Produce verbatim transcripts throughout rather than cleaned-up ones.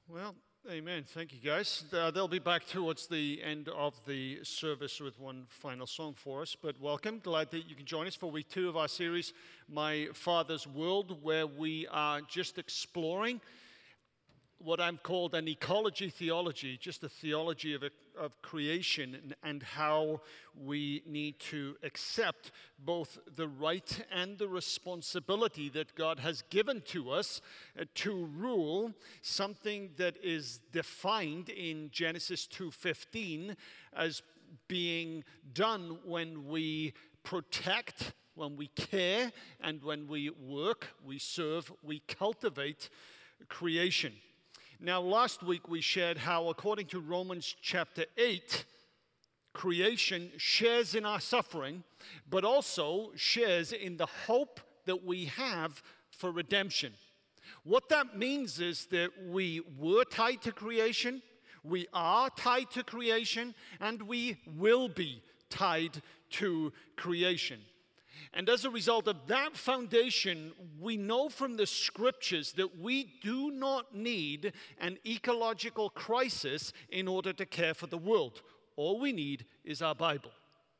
Well, amen. Thank you, guys. Uh, they'll be back towards the end of the service with one final song for us. But welcome. Glad that you can join us for week two of our series, My Father's World, where we are just exploring what I'm called an ecology theology, just a theology of, of creation and, and how we need to accept both the right and the responsibility that God has given to us uh, to rule something that is defined in Genesis two fifteen as being done when we protect, when we care, and when we work, we serve, we cultivate creation. Now, last week we shared how, according to Romans chapter eight, creation shares in our suffering, but also shares in the hope that we have for redemption. What that means is that we were tied to creation, we are tied to creation, and we will be tied to creation. And as a result of that foundation, we know from the scriptures that we do not need an ecological crisis in order to care for the world. All we need is our Bible.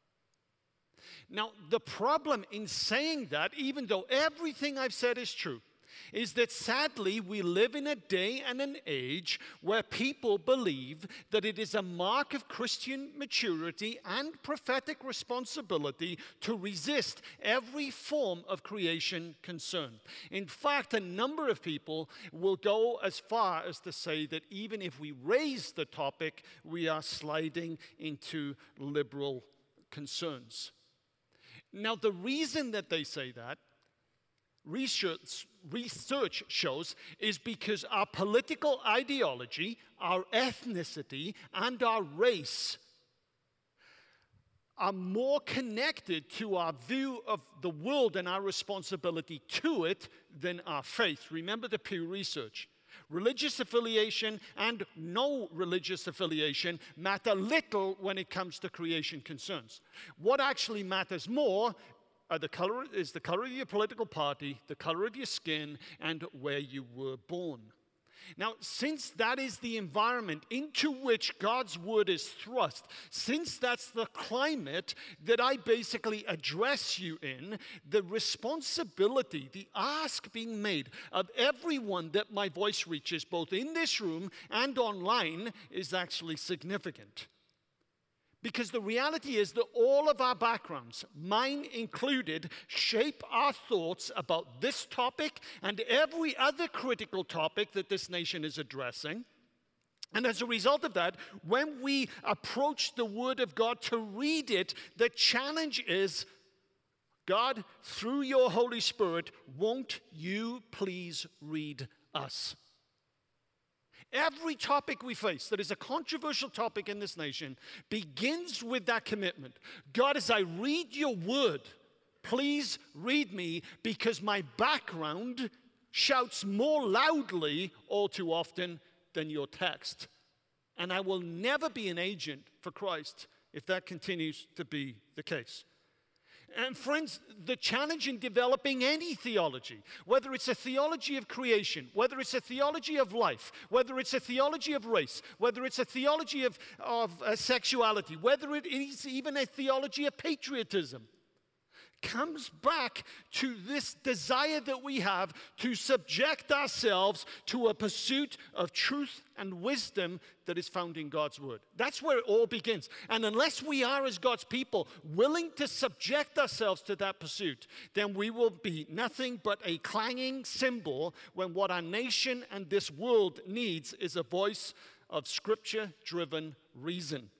Now, the problem in saying that, even though everything I've said is true, is that sadly we live in a day and an age where people believe that it is a mark of Christian maturity and prophetic responsibility to resist every form of creation concern. In fact, a number of people will go as far as to say that even if we raise the topic, we are sliding into liberal concerns. Now, the reason that they say that, Research, research shows is because our political ideology, our ethnicity, and our race are more connected to our view of the world and our responsibility to it than our faith. Remember the Pew Research. Religious affiliation and no religious affiliation matter little when it comes to creation concerns. What actually matters more Uh, the color is the color of your political party, the color of your skin, and where you were born. Now, since that is the environment into which God's word is thrust, since that's the climate that I basically address you in, the responsibility, the ask being made of everyone that my voice reaches, both in this room and online, is actually significant. Because the reality is that all of our backgrounds, mine included, shape our thoughts about this topic and every other critical topic that this nation is addressing. And as a result of that, when we approach the Word of God to read it, the challenge is, God, through your Holy Spirit, won't you please read us? Every topic we face that is a controversial topic in this nation begins with that commitment. God, as I read your word, please read me, because my background shouts more loudly all too often than your text. And I will never be an agent for Christ if that continues to be the case. And friends, the challenge in developing any theology, whether it's a theology of creation, whether it's a theology of life, whether it's a theology of race, whether it's a theology of, of uh, sexuality, whether it is even a theology of patriotism, comes back to this desire that we have to subject ourselves to a pursuit of truth and wisdom that is found in God's word. That's where it all begins. And unless we are, as God's people, willing to subject ourselves to that pursuit, then we will be nothing but a clanging cymbal when what our nation and this world needs is a voice of scripture-driven reason.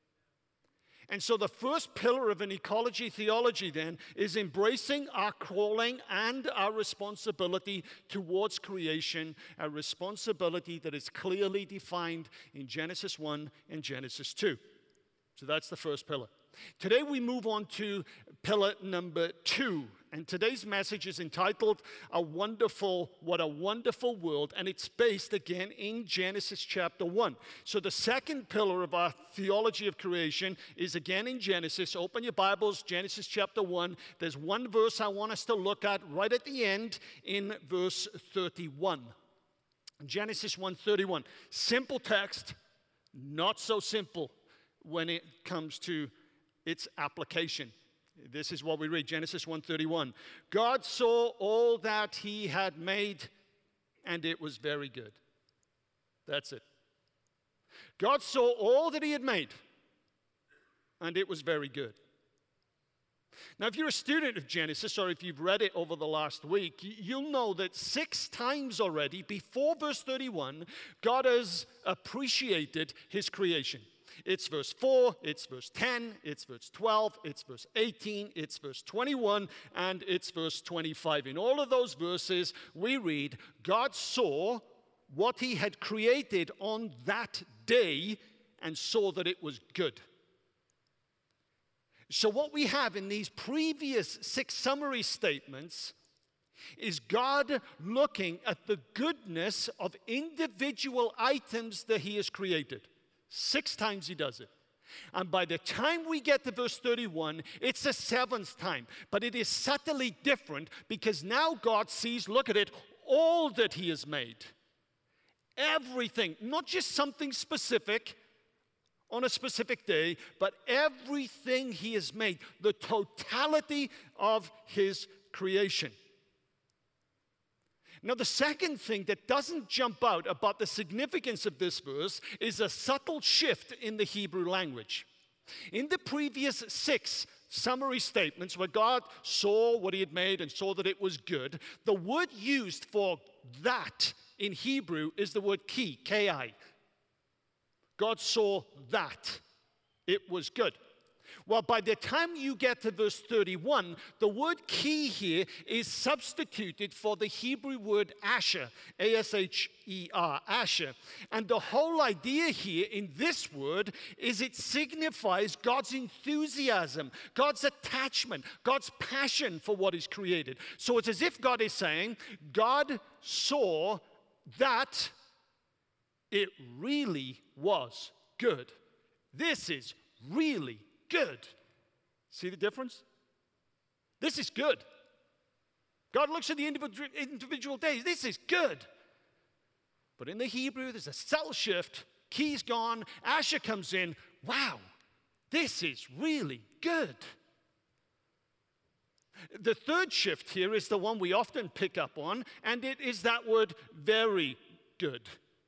And so the first pillar of an ecology theology then is embracing our calling and our responsibility towards creation, a responsibility that is clearly defined in Genesis one and Genesis two. So that's the first pillar. Today we move on to pillar number two. And today's message is entitled, A Wonderful, What a Wonderful World, and it's based again in Genesis chapter one. So the second pillar of our theology of creation is again in Genesis. Open your Bibles, Genesis chapter one. There's one verse I want us to look at right at the end in verse thirty-one. Genesis one thirty-one. Simple text, not so simple when it comes to its application. This is what we read, Genesis one thirty-one. God saw all that he had made, and it was very good. That's it. God saw all that he had made, and it was very good. Now, if you're a student of Genesis, or if you've read it over the last week, you'll know that six times already, before verse thirty-one, God has appreciated his creation. It's verse four, it's verse ten, it's verse twelve, it's verse eighteen, it's verse twenty-one, and it's verse twenty-five. In all of those verses, we read, God saw what he had created on that day and saw that it was good. So what we have in these previous six summary statements is God looking at the goodness of individual items that he has created. Six times he does it. And by the time we get to verse thirty-one, it's the seventh time. But it is subtly different because now God sees, look at it, all that he has made. Everything, not just something specific on a specific day, but everything he has made, the totality of his creation. Now, the second thing that doesn't jump out about the significance of this verse is a subtle shift in the Hebrew language. In the previous six summary statements where God saw what he had made and saw that it was good, the word used for that in Hebrew is the word ki, K I. God saw that it was good. Well, by the time you get to verse thirty-one, the word ki here is substituted for the Hebrew word asher, A S H E R, asher. And the whole idea here in this word is it signifies God's enthusiasm, God's attachment, God's passion for what is created. So it's as if God is saying, God saw that it really was good. This is really good. See the difference? This is good. God looks at the individual, individual days. This is good. But in the Hebrew, there's a subtle shift. Ki's gone. Asher comes in. Wow, this is really good. The third shift here is the one we often pick up on, and it is that word very good.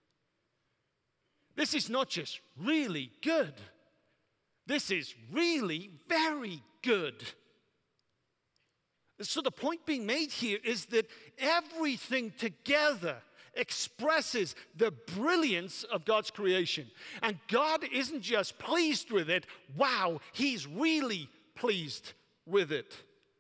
This is not just really good. This is really very good. So the point being made here is that everything together expresses the brilliance of God's creation. And God isn't just pleased with it. Wow, he's really pleased with it.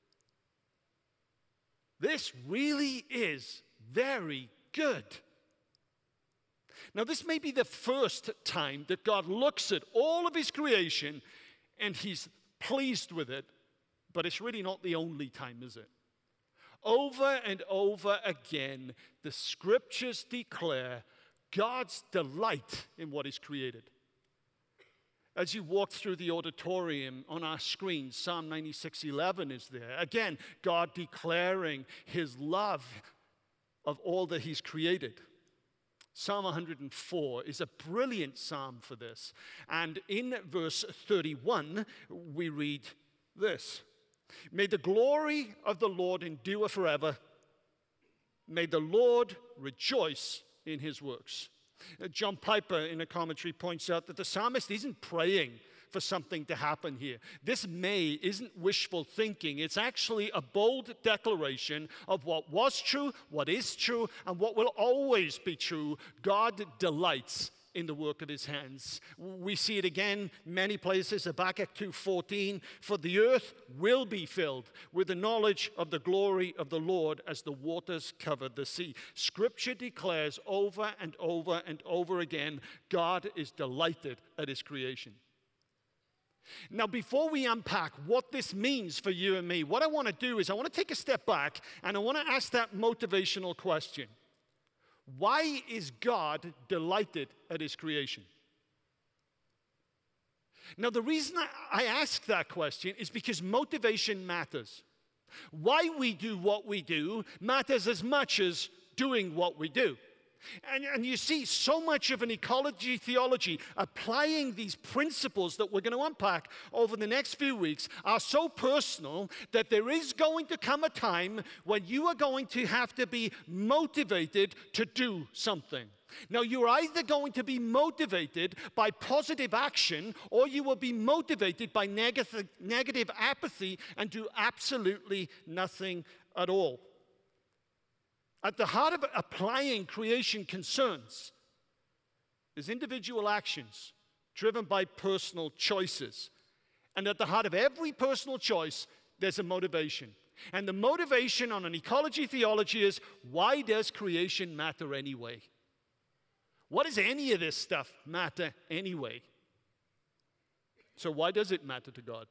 This really is very good. Now, this may be the first time that God looks at all of his creation and he's pleased with it, but it's really not the only time, is it? Over and over again, the scriptures declare God's delight in what is created. As you walk through the auditorium on our screen, Psalm ninety-six eleven is there. Again, God declaring his love of all that he's created. Psalm one hundred four is a brilliant psalm for this. And in verse thirty-one, we read this. May the glory of the Lord endure forever. May the Lord rejoice in his works. John Piper in a commentary points out that the psalmist isn't praying for something to happen here. This may isn't wishful thinking. It's actually a bold declaration of what was true, what is true, and what will always be true. God delights in the work of his hands. We see it again many places. Habakkuk two fourteen, for the earth will be filled with the knowledge of the glory of the Lord as the waters cover the sea. Scripture declares over and over and over again, God is delighted at his creation. Now, before we unpack what this means for you and me, what I want to do is I want to take a step back and I want to ask that motivational question. Why is God delighted at his creation? Now, the reason I ask that question is because motivation matters. Why we do what we do matters as much as doing what we do. And, and you see so much of an ecology theology applying these principles that we're going to unpack over the next few weeks are so personal that there is going to come a time when you are going to have to be motivated to do something. Now, you're either going to be motivated by positive action or you will be motivated by negative, negative apathy and do absolutely nothing at all. At the heart of applying creation concerns is individual actions driven by personal choices. And at the heart of every personal choice, there's a motivation. And the motivation on an ecology theology is, why does creation matter anyway? What does any of this stuff matter anyway? So why does it matter to God?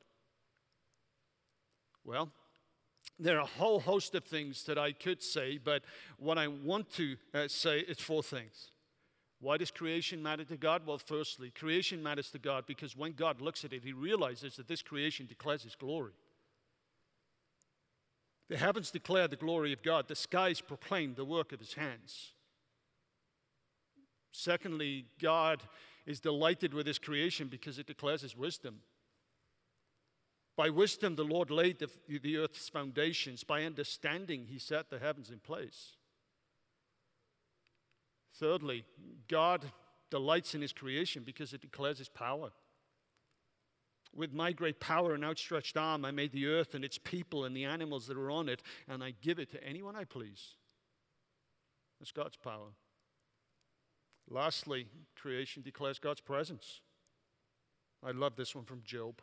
Well, there are a whole host of things that I could say, but what I want to uh, say is four things. Why does creation matter to God? Well, firstly, creation matters to God because when God looks at it, he realizes that this creation declares his glory. The heavens declare the glory of God. The skies proclaim the work of his hands. Secondly, God is delighted with his creation because it declares his wisdom. By wisdom, the Lord laid the, the earth's foundations. By understanding, he set the heavens in place. Thirdly, God delights in his creation because it declares his power. With my great power and outstretched arm, I made the earth and its people and the animals that are on it, and I give it to anyone I please. That's God's power. Lastly, creation declares God's presence. I love this one from Job.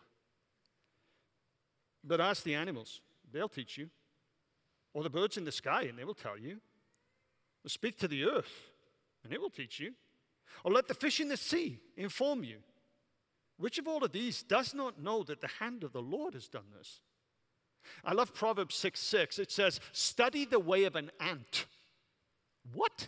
But ask the animals, they'll teach you. Or the birds in the sky, and they will tell you. Or speak to the earth, and it will teach you. Or let the fish in the sea inform you. Which of all of these does not know that the hand of the Lord has done this? I love Proverbs six six. It says, study the way of an ant. What?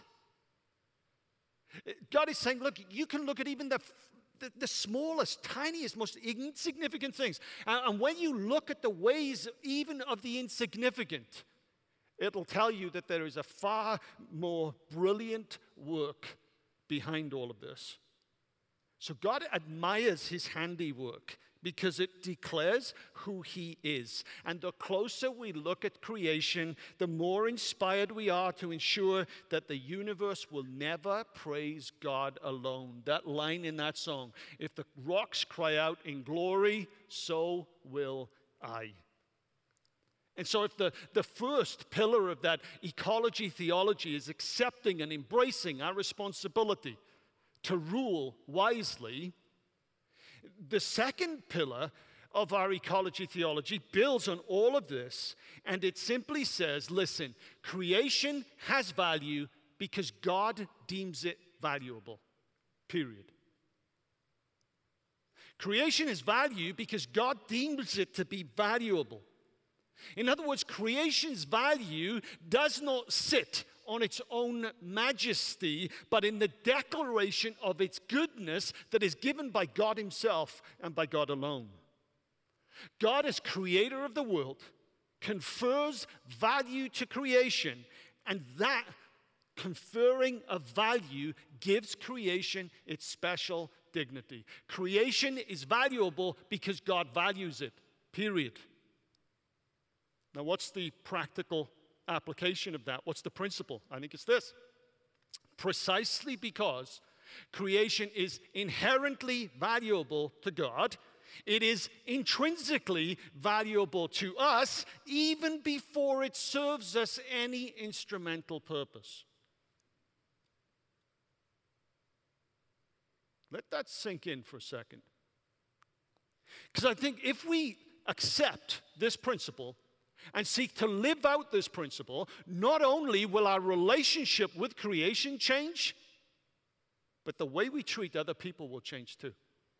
God is saying, look, you can look at even the, the, the smallest, tiniest, most insignificant things. And, and when you look at the ways even of the insignificant, it'll tell you that there is a far more brilliant work behind all of this. So God admires his handiwork because it declares who he is. And the closer we look at creation, the more inspired we are to ensure that the universe will never praise God alone. That line in that song, if the rocks cry out in glory, so will I. And so if the, the first pillar of that ecology theology is accepting and embracing our responsibility to rule wisely, the second pillar of our ecology theology builds on all of this, and it simply says, listen, creation has value because God deems it valuable, period. Creation has value because God deems it to be valuable. In other words, creation's value does not sit on its own majesty, but in the declaration of its goodness that is given by God himself and by God alone. God, as creator of the world, confers value to creation, and that conferring of value gives creation its special dignity. Creation is valuable because God values it, period. Now, what's the practical application of that? What's the principle? I think it's this. Precisely because creation is inherently valuable to God, it is intrinsically valuable to us even before it serves us any instrumental purpose. Let that sink in for a second. Because I think if we accept this principle and seek to live out this principle, not only will our relationship with creation change, but the way we treat other people will change too.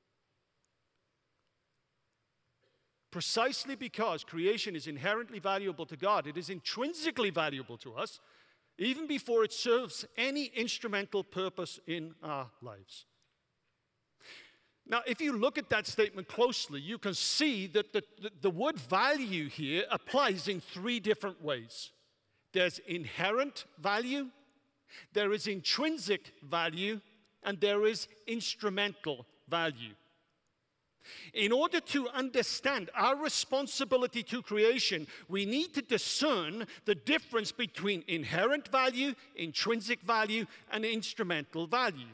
Precisely because creation is inherently valuable to God, it is intrinsically valuable to us, even before it serves any instrumental purpose in our lives. Now, if you look at that statement closely, you can see that the, the, the word value here applies in three different ways. There's inherent value, There is intrinsic value and there is instrumental value. In order to understand our responsibility to creation, we need to discern the difference between inherent value, intrinsic value, and instrumental value.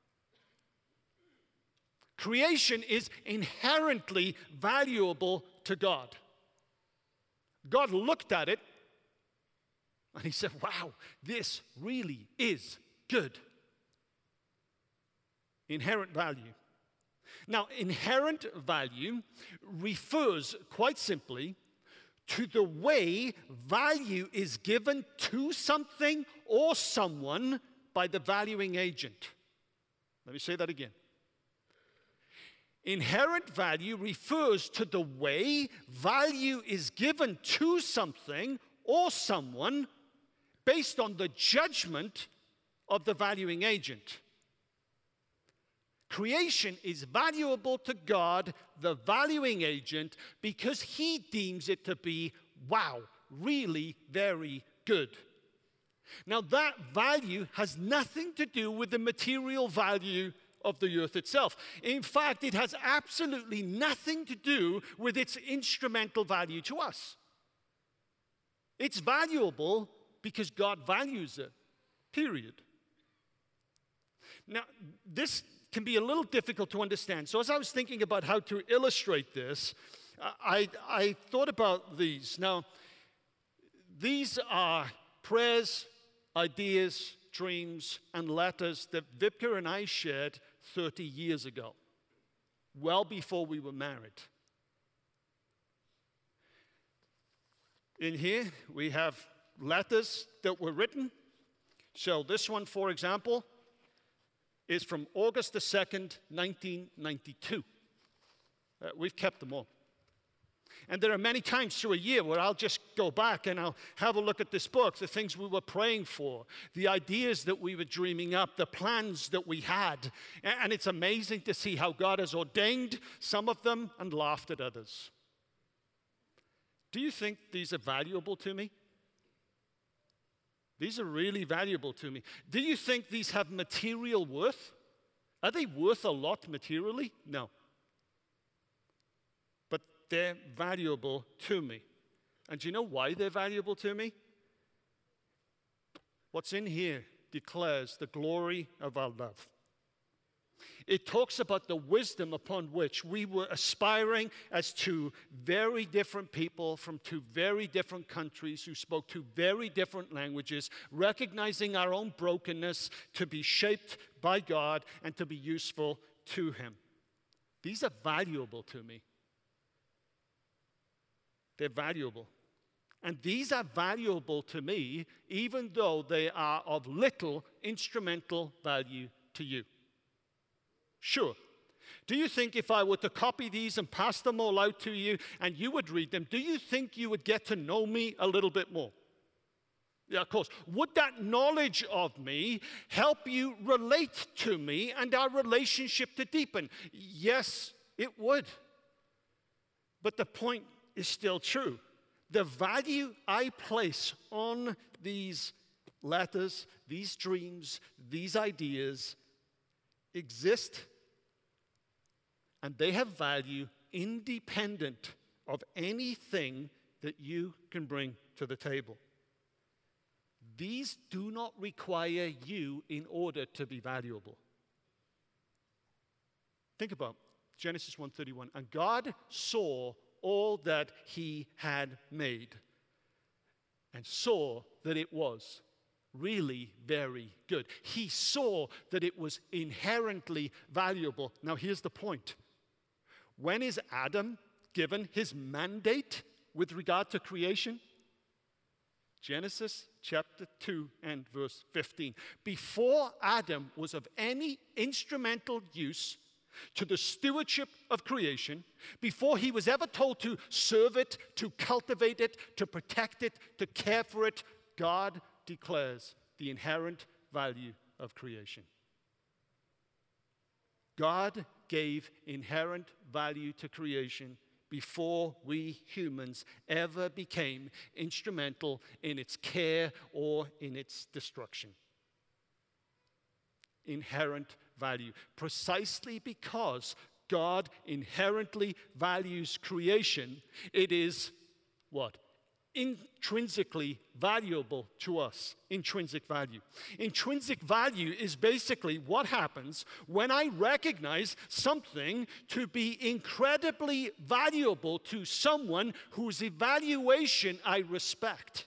Creation is inherently valuable to God. God looked at it and he said, wow, this really is good. Inherent value. Now, inherent value refers quite simply to the way value is given to something or someone by the valuing agent. Let me say that again. Inherent value refers to the way value is given to something or someone based on the judgment of the valuing agent. Creation is valuable to God, the valuing agent, because he deems it to be, wow, really very good. Now, that value has nothing to do with the material value of the earth itself. In fact, it has absolutely nothing to do with its instrumental value to us. It's valuable because God values it, period. Now, this can be a little difficult to understand. So as I was thinking about how to illustrate this, I, I thought about these. Now, these are prayers, ideas, dreams, and letters that Vipka and I shared thirty years ago, well before we were married. In here, we have letters that were written. So this one, for example, is from August the second, nineteen ninety-two. Uh, we've kept them all. And there are many times through a year where I'll just go back and I'll have a look at this book, the things we were praying for, the ideas that we were dreaming up, the plans that we had. And it's amazing to see how God has ordained some of them and laughed at others. Do you think these are valuable to me? These are really valuable to me. Do you think these have material worth? Are they worth a lot materially? No. But they're valuable to me. And do you know why they're valuable to me? What's in here declares the glory of our love. It talks about the wisdom upon which we were aspiring as two very different people from two very different countries who spoke two very different languages, recognizing our own brokenness to be shaped by God and to be useful to Him. These are valuable to me. They're valuable. And these are valuable to me even though they are of little instrumental value to you. Sure. Do you think if I were to copy these and pass them all out to you and you would read them, do you think you would get to know me a little bit more? Yeah, of course. Would that knowledge of me help you relate to me and our relationship to deepen? Yes, it would. But the point is still true. The value I place on these letters, these dreams, these ideas exist, and they have value independent of anything that you can bring to the table. These do not require you in order to be valuable. Think about Genesis one thirty-one. And God saw all that He had made, and saw that it was really very good. He saw that it was inherently valuable. Now here's the point. When is Adam given his mandate with regard to creation? Genesis chapter two and verse fifteen. Before Adam was of any instrumental use to the stewardship of creation, before he was ever told to serve it, to cultivate it, to protect it, to care for it, God declares the inherent value of creation. God gave inherent value to creation before we humans ever became instrumental in its care or in its destruction. inherent value. Precisely because God inherently values creation, it is what? Intrinsically valuable to us. Intrinsic value. Intrinsic value is basically what happens when I recognize something to be incredibly valuable to someone whose evaluation I respect.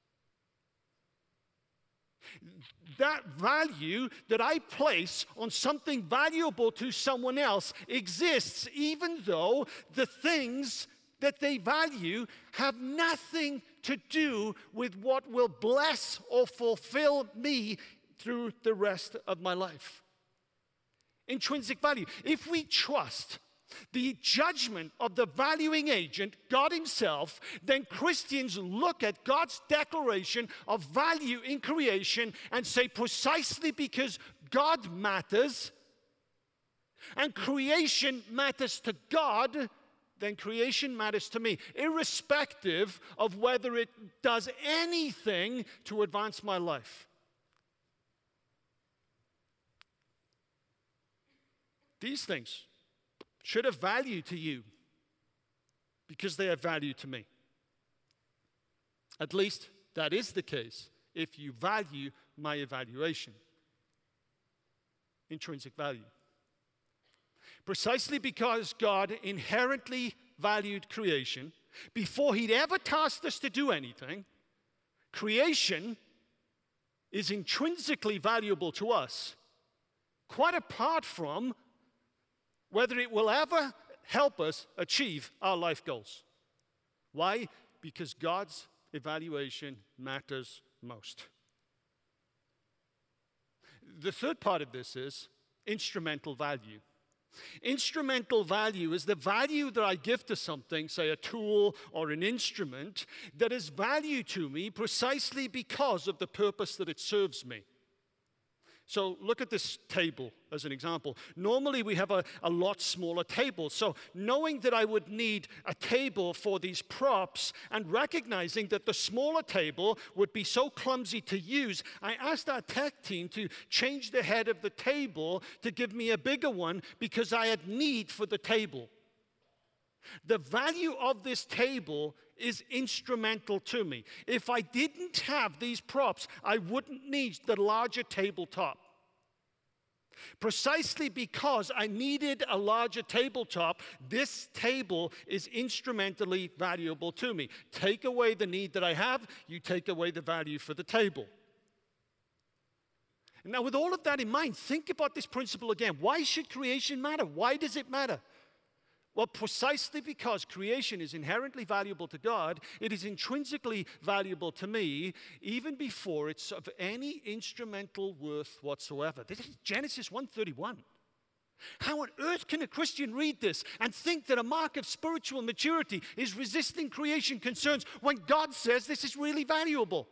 That value that I place on something valuable to someone else exists even though the things that they value have nothing to do with what will bless or fulfill me through the rest of my life. Intrinsic value. If we trust the judgment of the valuing agent, God himself, then Christians look at God's declaration of value in creation and say, precisely because God matters and creation matters to God, then creation matters to me, irrespective of whether it does anything to advance my life. These things should have value to you because they have value to me. At least that is the case if you value my evaluation. Intrinsic value. Precisely because God inherently valued creation, before he'd ever tasked us to do anything, creation is intrinsically valuable to us, quite apart from whether it will ever help us achieve our life goals. Why? Because God's evaluation matters most. The third part of this is instrumental value. Instrumental value is the value that I give to something, say a tool or an instrument, that is value to me precisely because of the purpose that it serves me. So look at this table as an example. Normally we have a, a lot smaller table. So knowing that I would need a table for these props and recognizing that the smaller table would be so clumsy to use, I asked our tech team to change the head of the table to give me a bigger one because I had need for the table. The value of this table is instrumental to me. If I didn't have these props, I wouldn't need the larger tabletop. Precisely because I needed a larger tabletop, this table is instrumentally valuable to me. Take away the need that I have, you take away the value for the table. Now, with all of that in mind, think about this principle again. Why should creation matter? Why does it matter? Well, precisely because creation is inherently valuable to God, it is intrinsically valuable to me, even before it's of any instrumental worth whatsoever. This is Genesis one thirty-one. How on earth can a Christian read this and think that a mark of spiritual maturity is resisting creation concerns when God says this is really valuable?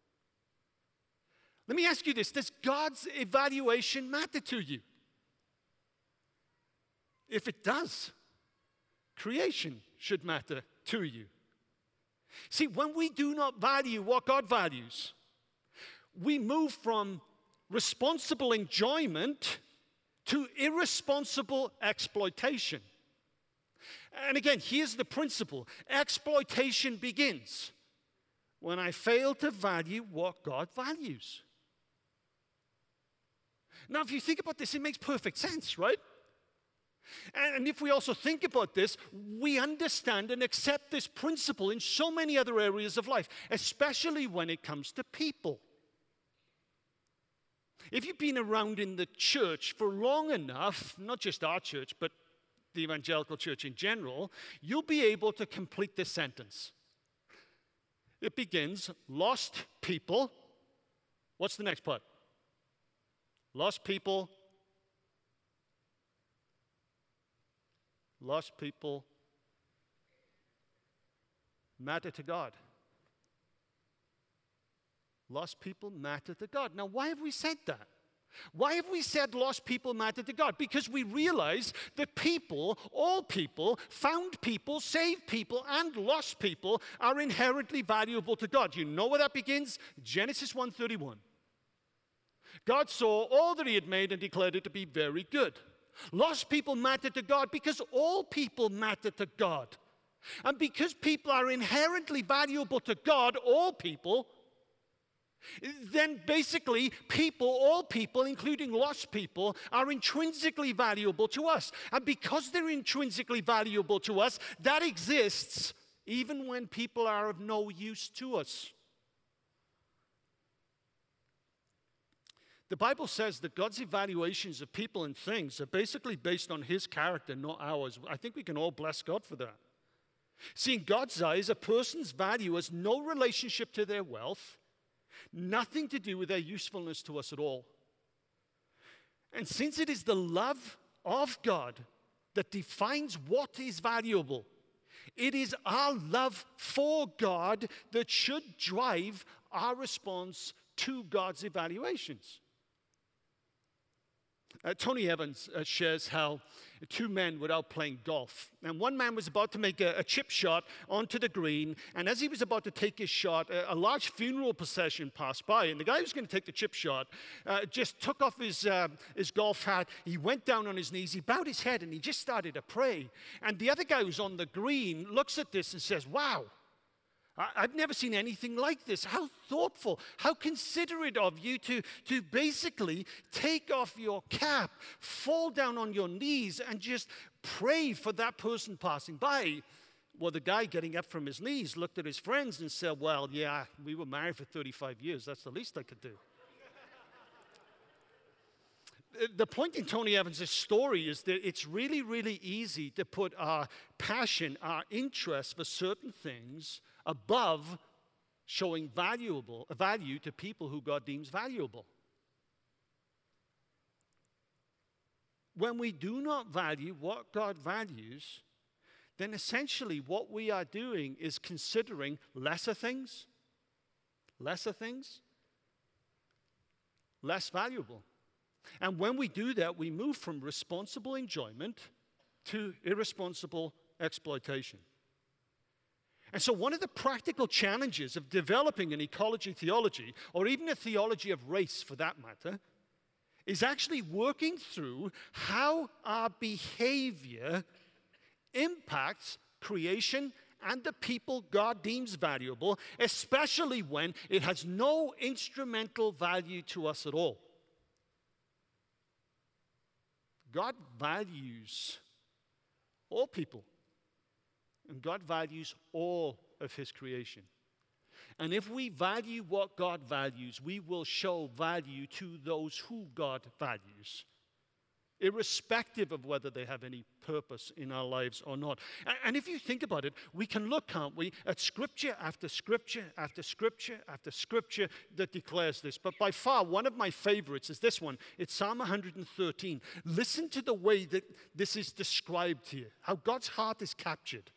Let me ask you this. Does God's evaluation matter to you? If it does, creation should matter to you. See, when we do not value what God values, we move from responsible enjoyment to irresponsible exploitation. And again, here's the principle. Exploitation begins when I fail to value what God values. Now, if you think about this, it makes perfect sense, right? And if we also think about this, we understand and accept this principle in so many other areas of life, especially when it comes to people. If you've been around in the church for long enough, not just our church, but the evangelical church in general, you'll be able to complete this sentence. It begins, lost people. What's the next part? Lost people. Lost people matter to God. Lost people matter to God. Now, why have we said that? Why have we said lost people matter to God? Because we realize that people, all people, found people, saved people, and lost people are inherently valuable to God. You know where that begins? Genesis one thirty-one. God saw all that he had made and declared it to be very good. Lost people matter to God because all people matter to God. And because people are inherently valuable to God, all people, then basically people, all people, including lost people, are intrinsically valuable to us. And because they're intrinsically valuable to us, that exists even when people are of no use to us. The Bible says that God's evaluations of people and things are basically based on his character, not ours. I think we can all bless God for that. See, in God's eyes, a person's value has no relationship to their wealth, nothing to do with their usefulness to us at all. And since it is the love of God that defines what is valuable, it is our love for God that should drive our response to God's evaluations. Uh, Tony Evans uh, shares how two men were out playing golf. And one man was about to make a, a chip shot onto the green. And as he was about to take his shot, a, a large funeral procession passed by. And the guy who was going to take the chip shot uh, just took off his, uh, his golf hat. He went down on his knees. He bowed his head and he just started to pray. And the other guy who's on the green looks at this and says, "Wow. I've never seen anything like this. How thoughtful, how considerate of you to, to basically take off your cap, fall down on your knees, and just pray for that person passing by." Well, the guy getting up from his knees looked at his friends and said, "Well, yeah, we were married for thirty-five years. That's the least I could do." The point in Tony Evans' story is that it's really, really easy to put our passion, our interest for certain things above showing valuable, value to people who God deems valuable. When we do not value what God values, then essentially what we are doing is considering lesser things, lesser things, less valuable. And when we do that, we move from responsible enjoyment to irresponsible exploitation. And so one of the practical challenges of developing an ecology theology, or even a theology of race for that matter, is actually working through how our behavior impacts creation and the people God deems valuable, especially when it has no instrumental value to us at all. God values all people, and God values all of his creation. And if we value what God values, we will show value to those who God values, irrespective of whether they have any purpose in our lives or not. And if you think about it, we can look, can't we, at scripture after scripture after scripture after scripture that declares this. But by far, one of my favorites is this one. It's Psalm one hundred thirteen. Listen to the way that this is described here, how God's heart is captured.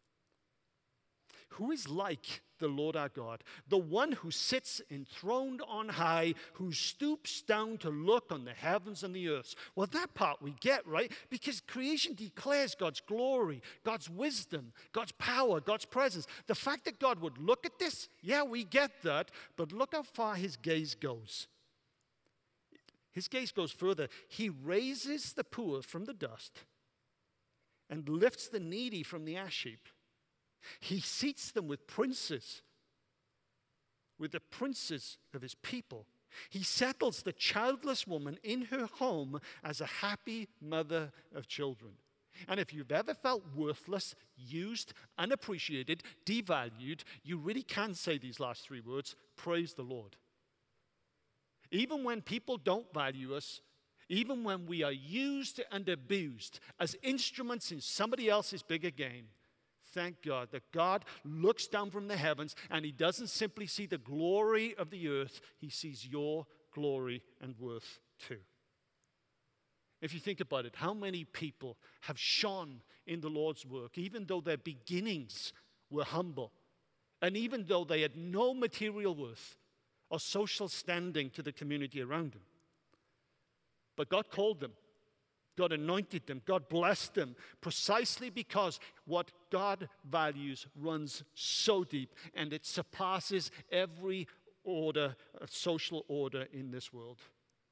Who is like the Lord our God, the one who sits enthroned on high, who stoops down to look on the heavens and the earth? Well, that part we get, right? Because creation declares God's glory, God's wisdom, God's power, God's presence. The fact that God would look at this, yeah, we get that, but look how far his gaze goes. His gaze goes further. He raises the poor from the dust and lifts the needy from the ash heap. He seats them with princes, with the princes of his people. He settles the childless woman in her home as a happy mother of children. And if you've ever felt worthless, used, unappreciated, devalued, you really can say these last three words: praise the Lord. Even when people don't value us, even when we are used and abused as instruments in somebody else's bigger game, thank God that God looks down from the heavens and he doesn't simply see the glory of the earth, he sees your glory and worth too. If you think about it, how many people have shone in the Lord's work, even though their beginnings were humble, and even though they had no material worth or social standing to the community around them? But God called them. God anointed them. God blessed them precisely because what God values runs so deep and it surpasses every order, social order in this world.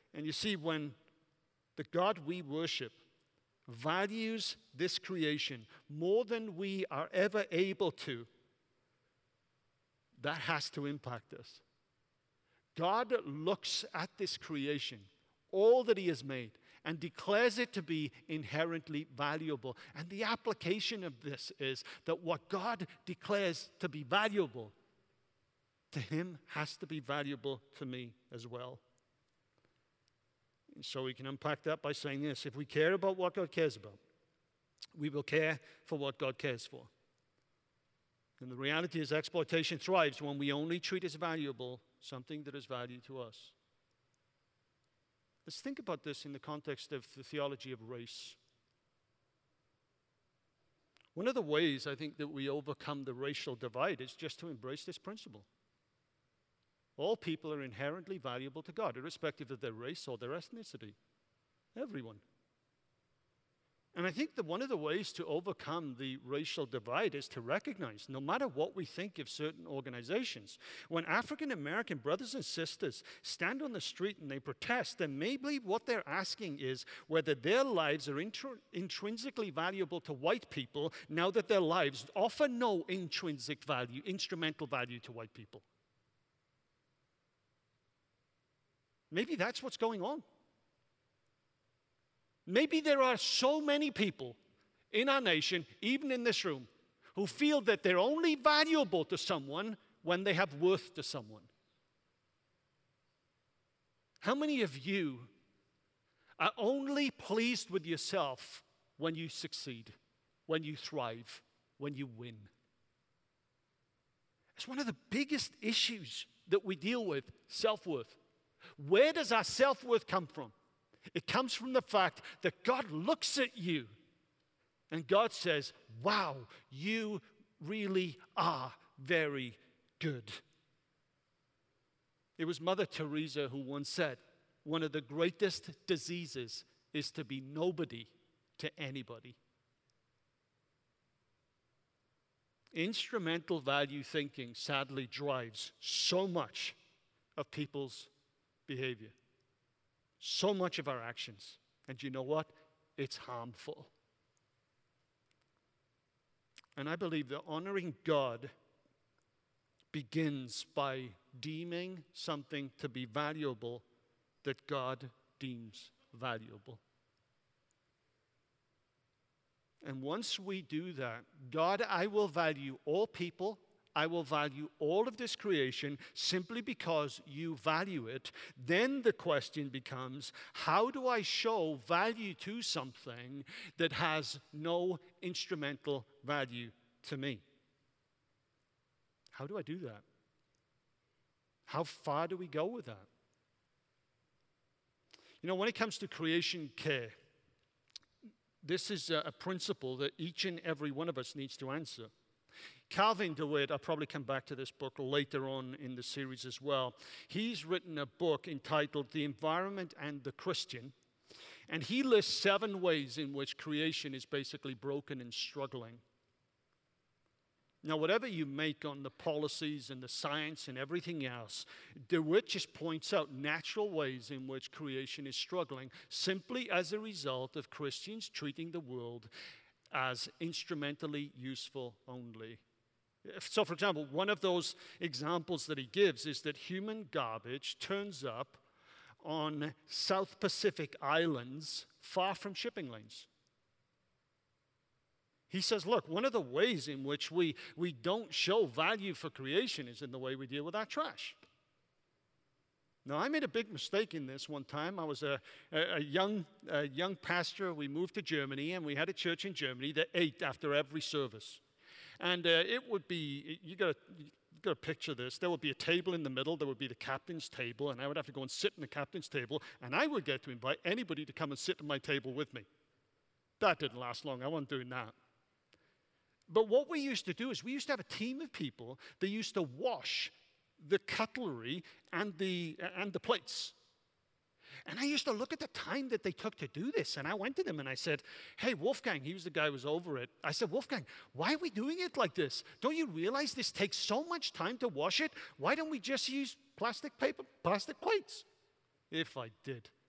And you see, when the God we worship values this creation more than we are ever able to, that has to impact us. God looks at this creation, all that he has made, and declares it to be inherently valuable. And the application of this is that what God declares to be valuable to him has to be valuable to me as well. And so we can unpack that by saying this: if we care about what God cares about, we will care for what God cares for. And the reality is, exploitation thrives when we only treat as valuable something that is valued to us. Let's think about this in the context of the theology of race. One of the ways I think that we overcome the racial divide is just to embrace this principle. All people are inherently valuable to God, irrespective of their race or their ethnicity. Everyone. And I think that one of the ways to overcome the racial divide is to recognize, no matter what we think of certain organizations, when African American brothers and sisters stand on the street and they protest, then maybe what they're asking is whether their lives are intr- intrinsically valuable to white people, now that their lives offer no intrinsic value, instrumental value to white people. Maybe that's what's going on. Maybe there are so many people in our nation, even in this room, who feel that they're only valuable to someone when they have worth to someone. How many of you are only pleased with yourself when you succeed, when you thrive, when you win? It's one of the biggest issues that we deal with, self-worth. Where does our self-worth come from? It comes from the fact that God looks at you and God says, wow, you really are very good. It was Mother Teresa who once said, one of the greatest diseases is to be nobody to anybody. Instrumental value thinking sadly drives so much of people's behavior. So much of our actions. And you know what? It's harmful. And I believe that honoring God begins by deeming something to be valuable that God deems valuable. And once we do that, God, I will value all people. I will value all of this creation simply because you value it. Then the question becomes, how do I show value to something that has no instrumental value to me? How do I do that? How far do we go with that? You know, when it comes to creation care, this is a, a principle that each and every one of us needs to answer. Calvin DeWitt, I'll probably come back to this book later on in the series as well. He's written a book entitled The Environment and the Christian, and he lists seven ways in which creation is basically broken and struggling. Now, whatever you make on the policies and the science and everything else, DeWitt just points out natural ways in which creation is struggling simply as a result of Christians treating the world as instrumentally useful only. So, for example, one of those examples that he gives is that human garbage turns up on South Pacific islands far from shipping lanes. He says, look, one of the ways in which we, we don't show value for creation is in the way we deal with our trash. Now, I made a big mistake in this one time. I was a, a, a, young, a young pastor. We moved to Germany, and we had a church in Germany that ate after every service. And uh, it would be, you got to got to picture this. There would be a table in the middle. There would be the captain's table, and I would have to go and sit in the captain's table, and I would get to invite anybody to come and sit at my table with me. That didn't last long. I wasn't doing that. But what we used to do is we used to have a team of people that used to wash the cutlery and the, and the plates. And I used to look at the time that they took to do this, and I went to them and I said, hey, Wolfgang, he was the guy who was over it. I said, Wolfgang, why are we doing it like this? Don't you realize this takes so much time to wash it? Why don't we just use plastic paper, plastic plates? If I did.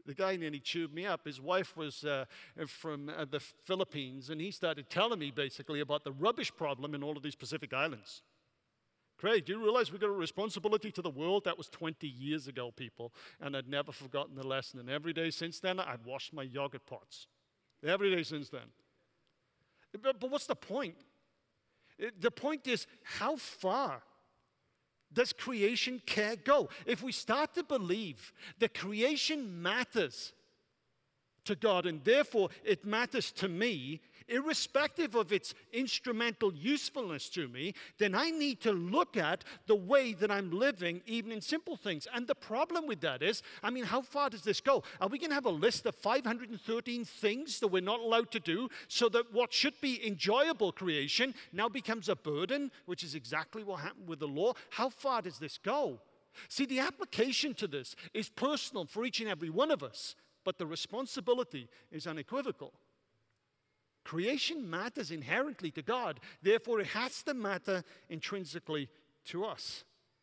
The guy nearly chewed me up. His wife was uh, from uh, the Philippines, and he started telling me basically about the rubbish problem in all of these Pacific Islands. Craig, do you realize we've got a responsibility to the world? That was twenty years ago, people, and I'd never forgotten the lesson. And every day since then, I'd washed my yogurt pots. Every day since then. But, but what's the point? The point is, how far does creation care go? If we start to believe that creation matters to God, and therefore it matters to me, irrespective of its instrumental usefulness to me, then I need to look at the way that I'm living, even in simple things. And the problem with that is, I mean, how far does this go? Are we going to have a list of five hundred thirteen things that we're not allowed to do, so that what should be enjoyable creation now becomes a burden, which is exactly what happened with the law? How far does this go? See, the application to this is personal for each and every one of us, but the responsibility is unequivocal. Creation matters inherently to God. Therefore, it has to matter intrinsically to us.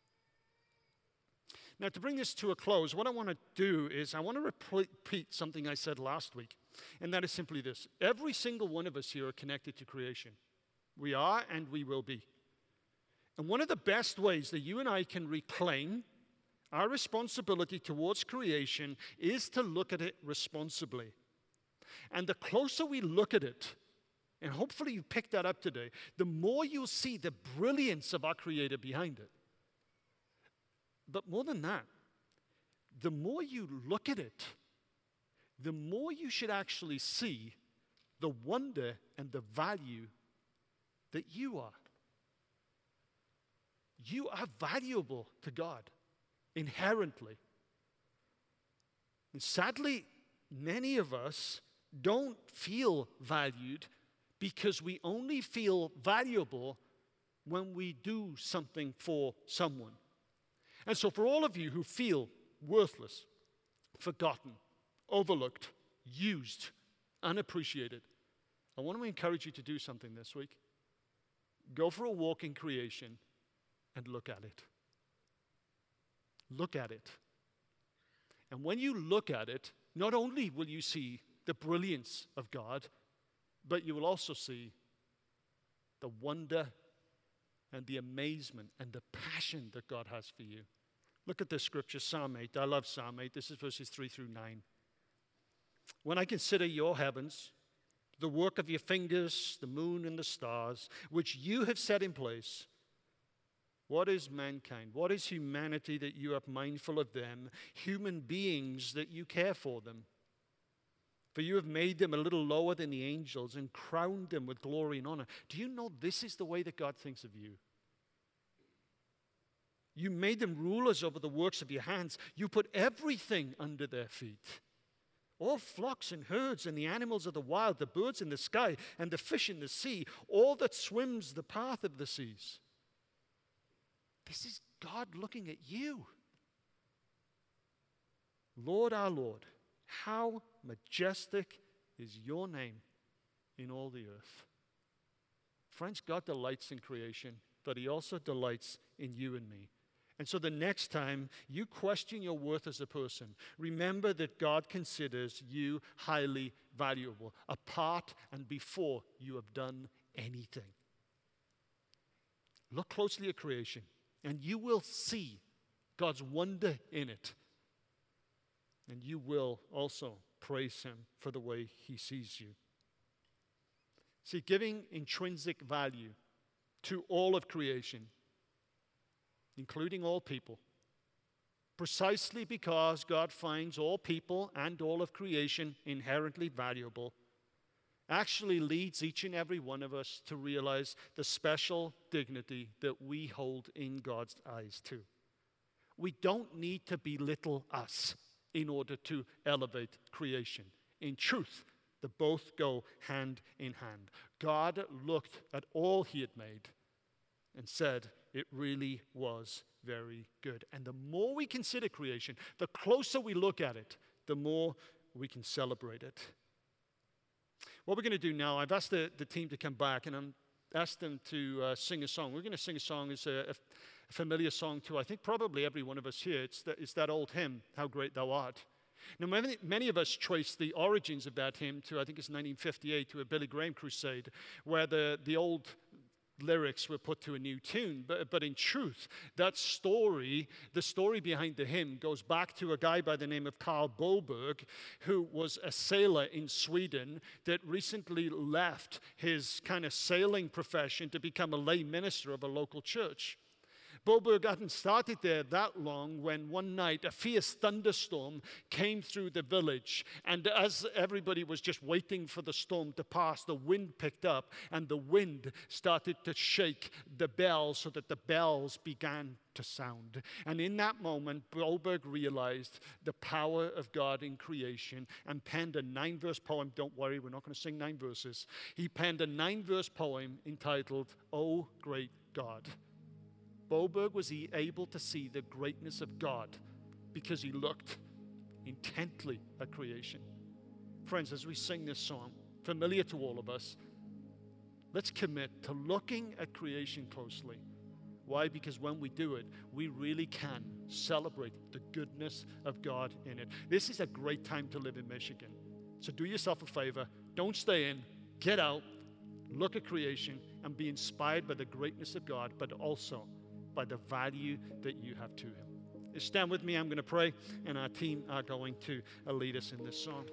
Now, to bring this to a close, what I want to do is I want to repeat something I said last week, and that is simply this. Every single one of us here are connected to creation. We are and we will be. And one of the best ways that you and I can reclaim our responsibility towards creation is to look at it responsibly. And the closer we look at it, and hopefully you picked that up today, the more you'll see the brilliance of our Creator behind it. But more than that, the more you look at it, the more you should actually see the wonder and the value that you are. You are valuable to God inherently. And sadly, many of us don't feel valued because we only feel valuable when we do something for someone. And so for all of you who feel worthless, forgotten, overlooked, used, unappreciated, I want to encourage you to do something this week. Go for a walk in creation and look at it. Look at it. And when you look at it, not only will you see the brilliance of God, but you will also see the wonder and the amazement and the passion that God has for you. Look at this scripture, Psalm eight. I love Psalm eight. This is verses three through nine. When I consider your heavens, the work of your fingers, the moon and the stars, which you have set in place, what is mankind? What is humanity that you are mindful of them? Human beings that you care for them. For you have made them a little lower than the angels and crowned them with glory and honor. Do you know this is the way that God thinks of you? You made them rulers over the works of your hands. You put everything under their feet. All flocks and herds and the animals of the wild, the birds in the sky and the fish in the sea, all that swims the path of the seas. This is God looking at you. Lord, our Lord, how majestic is your name in all the earth. Friends, God delights in creation, but he also delights in you and me. And so the next time you question your worth as a person, remember that God considers you highly valuable, apart and before you have done anything. Look closely at creation, and you will see God's wonder in it. And you will also praise him for the way he sees you. See, giving intrinsic value to all of creation, including all people, precisely because God finds all people and all of creation inherently valuable, actually leads each and every one of us to realize the special dignity that we hold in God's eyes too. We don't need to belittle us in order to elevate creation. In truth, the both go hand in hand. God looked at all he had made and said, it really was very good. And the more we consider creation, the closer we look at it, the more we can celebrate it. What we're going to do now, I've asked the, the team to come back, and I'm asked them to uh, sing a song. We're going to sing a song. It's a, a familiar song to, I think, probably every one of us here. It's, the, it's that old hymn, How Great Thou Art. Now, many, many of us trace the origins of that hymn to, I think it's nineteen fifty-eight, to a Billy Graham crusade, where the, the old lyrics were put to a new tune. But, but in truth, that story, the story behind the hymn, goes back to a guy by the name of Carl Boberg, who was a sailor in Sweden that recently left his kind of sailing profession to become a lay minister of a local church. Boberg hadn't started there that long when one night a fierce thunderstorm came through the village. And as everybody was just waiting for the storm to pass, the wind picked up and the wind started to shake the bells so that the bells began to sound. And in that moment, Boberg realized the power of God in creation and penned a nine-verse poem. Don't worry, we're not going to sing nine verses. He penned a nine-verse poem entitled, "O Great God." Boberg was he able to see the greatness of God because he looked intently at creation. Friends, as we sing this song, familiar to all of us, let's commit to looking at creation closely. Why? Because when we do it, we really can celebrate the goodness of God in it. This is a great time to live in Michigan. So do yourself a favor. Don't stay in. Get out. Look at creation and be inspired by the greatness of God, but also by the value that you have to him. Stand with me. I'm going to pray, and our team are going to uh, lead us in this song.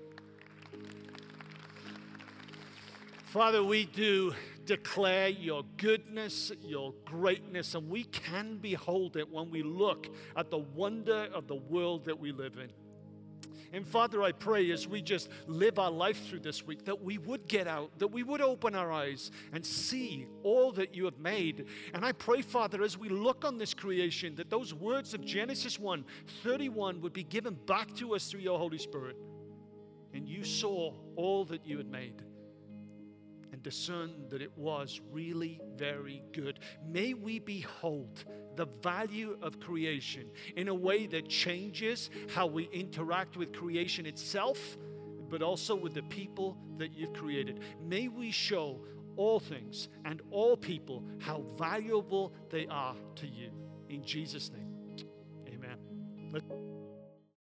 Father, we do declare your goodness, your greatness, and we can behold it when we look at the wonder of the world that we live in. And Father, I pray as we just live our life through this week that we would get out, that we would open our eyes and see all that you have made. And I pray, Father, as we look on this creation, that those words of Genesis one thirty-one would be given back to us through your Holy Spirit. And you saw all that you had made and discerned that it was really very good. May we behold the value of creation in a way that changes how we interact with creation itself, but also with the people that you've created. May we show all things and all people how valuable they are to you. In Jesus' name, amen. Let's